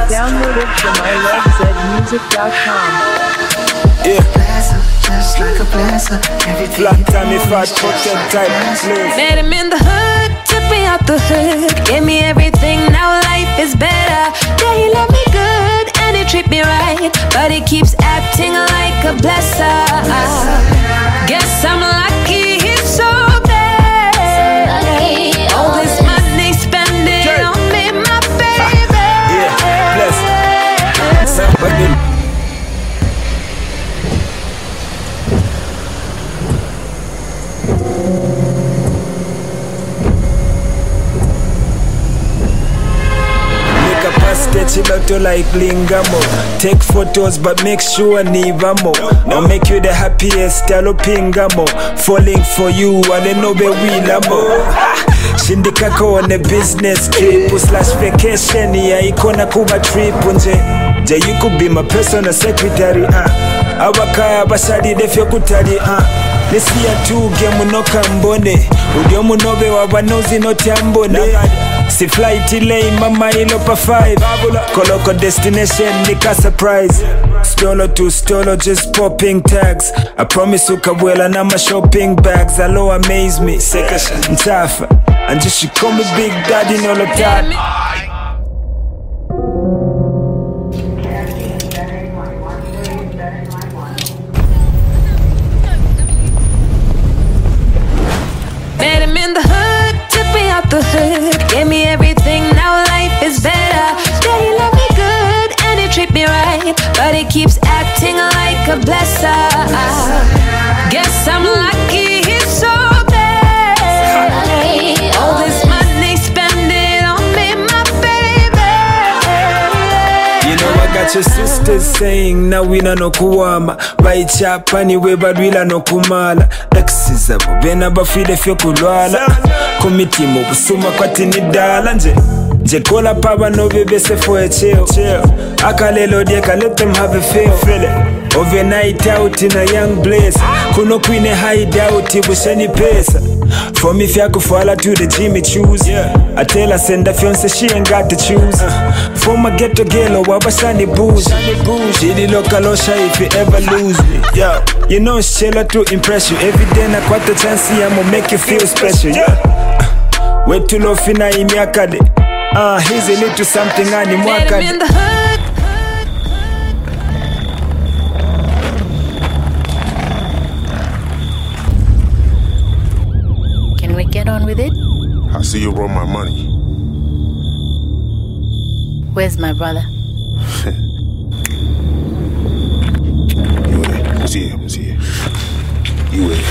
Downloaded from ilovezmusic.com. Yeah. Just like a blesser. Flat tummy, fat pocket type. Met him in the hood, took me out the hood, gave me everything, now life is better. Yeah, he left me good and he treat me right, but he keeps acting like a blesser. Guess I'm lucky he's so bad. All this money spending on me, my baby. Yeah, bless. Somebody. Chiloto like Lingamo. Take photos but make sure Nivamo. I'll make you the happiest, Talopingamo. Falling for you, I don't know where we lamo. Shindikako on a business trip slash vacation. Yeah, ikona kuba trip unje. You could be my personal secretary. Awakaya basadi defyo kutari. Lesi ya tuge munoka mbone. Udio munobe wabanozi noti ambone. Si flight delay, mama ilopa 5. Koloko destination, nika surprise. Stolo to stolo, just popping tags. I promise ukabwela na my shopping bags. Alo amaze me, seka ntafa. And just she call me Big Daddy, no lo time. Met him in the hood, took me out the hood, gave me everything, now life is better. Yeah, he left me good and he treat me right, but he keeps acting like a blesser. Guess I'm lucky he's so bad. All this money spending on me, my baby. You know I got your sisters saying na wina no kuwama baichapa niwe badwila no kumala exes abo bena bafide fyo kulwala komitimu busuma kwati ni dala nje kola paba no bebese for a chill akalelo dieka let them have a feel overnight out in a young blaze kuno queen hideout ibusheni pesa for me fya kufala to the Jimmy choose I tell her send a fiance she ain't got to choose for my ghetto girl wabashani booze she the local osha if you ever lose me you know Shella to impress you every day na kwata chance I'ma make you feel special wait to love ina imiakade here's a little something ani mwakade. Get on with it. I see you roll my money. Where's my brother? You there? Who's here? You there?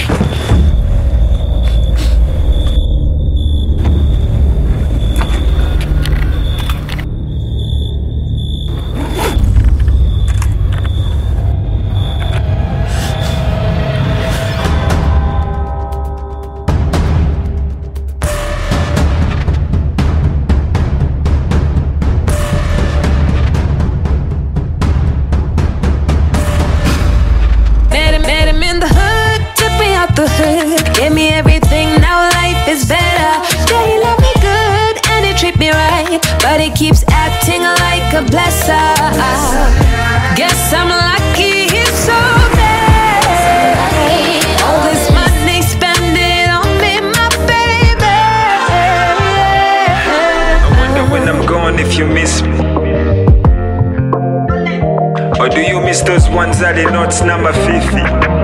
Gave me everything, now life is better. Yeah, he left me good and he treat me right, but he keeps acting like a blesser. Guess I'm lucky he's so bad. All this money spending on me, my baby. I wonder when I'm gone if you miss me, or do you miss those ones that are not number 50?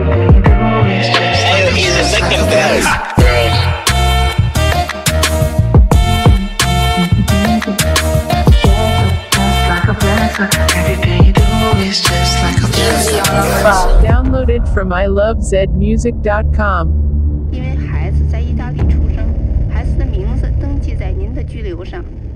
Downloaded from ilovezmusic.com. 因为孩子在意大利出生，孩子的名字登记在您的居留上。